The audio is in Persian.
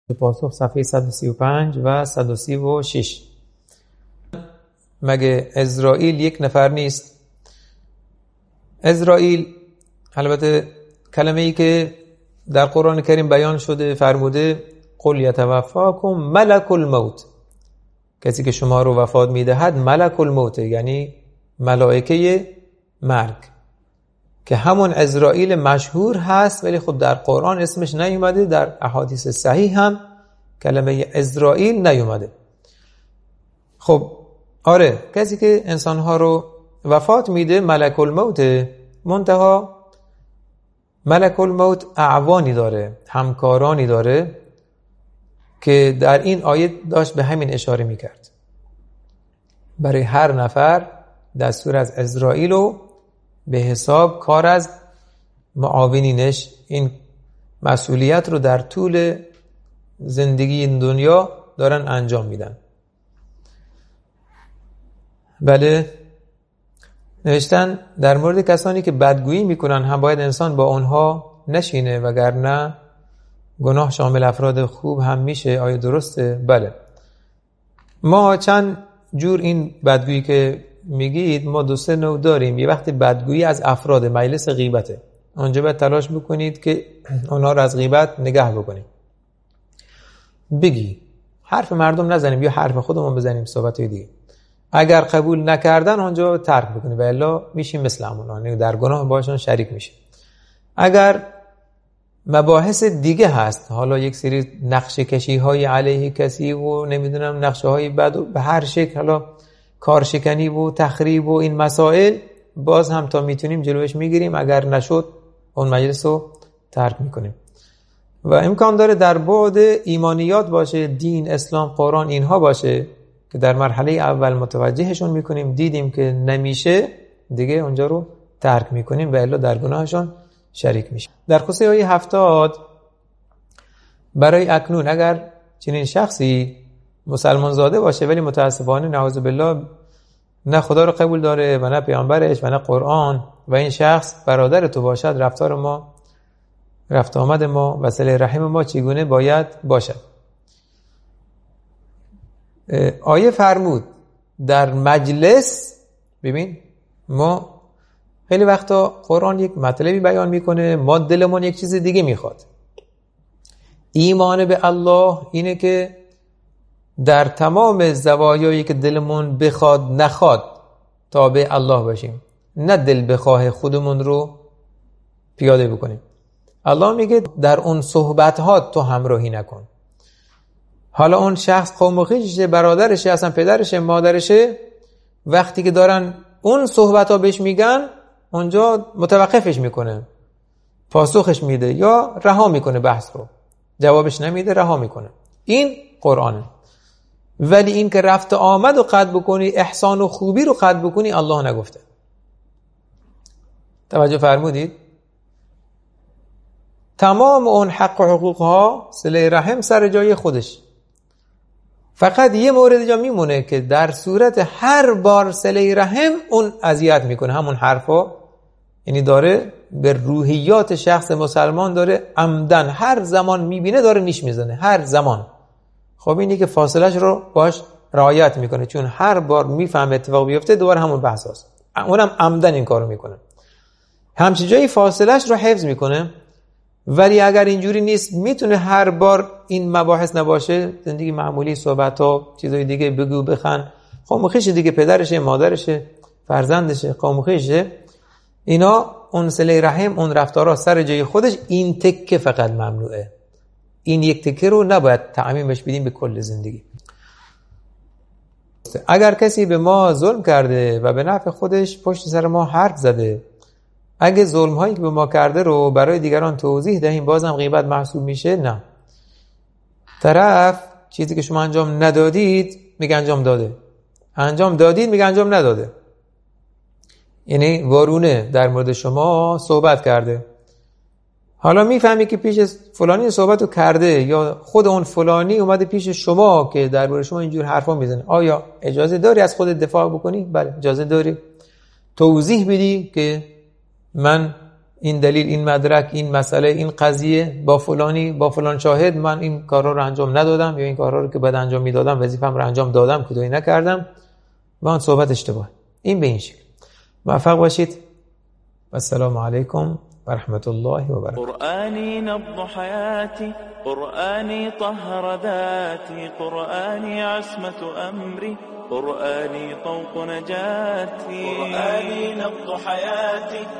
پاسخ صفحه 135 و 136. مگه عزرائیل یک نفر نیست؟ عزرائیل البته کلمه ای که در قرآن کریم بیان شده فرموده قل یتوفاکم ملک الموت، کسی که شما رو وفات میدهد ملک الموت، یعنی ملائکه مرگ، که همون عزرائیل مشهور هست ولی خب در قرآن اسمش نیومده، در احادیث صحیح هم کلمه عزرائیل نیومده. خب آره، کسی که انسانها رو وفات میده ملک الموت، منتها ملک الموت اعوانی داره، همکارانی داره که در این آیه داشت به همین اشاره میکرد. برای هر نفر دستور از عزرائیل و به حساب کار از معاونینش این مسئولیت رو در طول زندگی این دنیا دارن انجام میدن. بله، نوشتن در مورد کسانی که بدگویی میکنن هم باید انسان با اونها نشینه، وگرنه گناه شامل افراد خوب هم میشه. آیا درسته؟ بله. ما چند جور این بدگویی که میگید ما 2-3 نوع داریم. یه وقتی بدگویی از افراد مجلس غیبته، اونجا باید تلاش بکنید که اونا رو از غیبت نگه بکنید، بگی حرف مردم نزنیم یا حرف خودمون بزنیم، صحبت دیگه. اگر قبول نکردن اونجا ترک بکنید و الا میشیم مثل همون، در گناه باشون شریک میشه. اگر مباحث دیگه هست، حالا یک سری نقشه کشی های علیه کسی و نمیدونم نقشه های بد و به هر شکل، حالا کارشکنی و تخریب و این مسائل، باز هم تا میتونیم جلوش میگیریم، اگر نشد اون مجلس رو ترک میکنیم. و امکان داره در بعد ایمانیات باشه، دین، اسلام، قرآن، اینها باشه که در مرحله اول متوجهشون میکنیم، دیدیم که نمیشه دیگه اونجا رو ترک میکنیم و الا در گناهشون شریک میشه. در خصوص آیه 70 برای اکنون اگر چنین شخصی مسلمان زاده باشه ولی متاسفانه نعوذ بالله نه خدا رو قبول داره و نه پیامبرش و نه قرآن، و این شخص برادر تو باشد، رفتار ما، رفت آمد ما و صله رحم ما چگونه باید باشد؟ آیه فرمود در مجلس. ببین ما خیلی وقتا قرآن یک مطلبی بیان میکنه، ما دلمون یک چیز دیگه میخواد. ایمان به الله اینه که در تمام زوایایی که دلمون بخواد نخواد تابع الله باشیم، نه دل بخواه خودمون رو پیاده بکنیم. الله میگه در اون صحبت‌ها تو همراهی نکن. حالا اون شخص قوم و خویششه، برادرشه، اصلا پدرشه، مادرشه، وقتی که دارن اون صحبت‌ها بهش میگن اونجا متوقفش میکنه، پاسخش میده یا رها میکنه، بحث رو جوابش نمیده، رها میکنه. این قرآنه. ولی این که رفت آمد رو قطع بکنی، احسان و خوبی رو قطع بکنی، الله نگفته. توجه فرمودید؟ تمام اون حق و حقوقها، صله رحم سر جای خودش. فقط یه مورد جا میمونه که در صورت هر بار صله رحم اون اذیت میکنه، همون حرفا، یعنی داره به روحیات شخص مسلمان داره عمدن هر زمان میبینه داره نیش میزنه، هر زمان. خب اینی که فاصلش رو باش رعایت میکنه، چون هر بار میفهمه اتفاق بیفته دوباره همون بحث هست، اونم عمدن این کارو میکنه، همچین جایی فاصلش رو حفظ میکنه. ولی اگر اینجوری نیست، میتونه هر بار این مباحث نباشه، زندگی معمولی، صحبت ها، چیزای دیگه، بگو بخن، قوم و خویش دیگه، پدرشه، مادرشه، فرزندشه، قوم و خویشه، اینا اون صله رحم، اون رفتارها سر جای خودش. این تکه فقط ممنوعه، این یک تکه رو نباید تعمیمش بدیم به کل زندگی. اگر کسی به ما ظلم کرده و به نفع خودش پشت سر ما حرف زده، اگه ظلم هایی که به ما کرده رو برای دیگران توضیح دهیم بازم غیبت محسوب میشه؟ نه. طرف چیزی که شما انجام ندادید میگه انجام داده، انجام دادید میگه انجام نداده. یعنی وارونه در مورد شما صحبت کرده، حالا میفهمی که پیش فلانی صحبت رو کرده یا خود اون فلانی اومده پیش شما که در مورد شما اینجور حرفا میزنه. آیا اجازه داری از خودت دفاع بکنی؟ بله اجازه داری توضیح بدی که من این دلیل، این مدرک، این مسئله، این قضیه با فلانی، با فلان شاهد من این کارا رو انجام ندادم یا این کارا رو که باید انجام میدادم وظیفه‌ام رو انجام دادم کدومی نکردم، با اون صحبت اشتباه. این به این شکل. موفق باشید. السلام علیکم و رحمت الله و برکاته. قرآني نبض حياتي، قرآني طهر ذاتي، قرآني عصمة أمري، قرآني طوق نجاتي، قرآني نبض حياتي.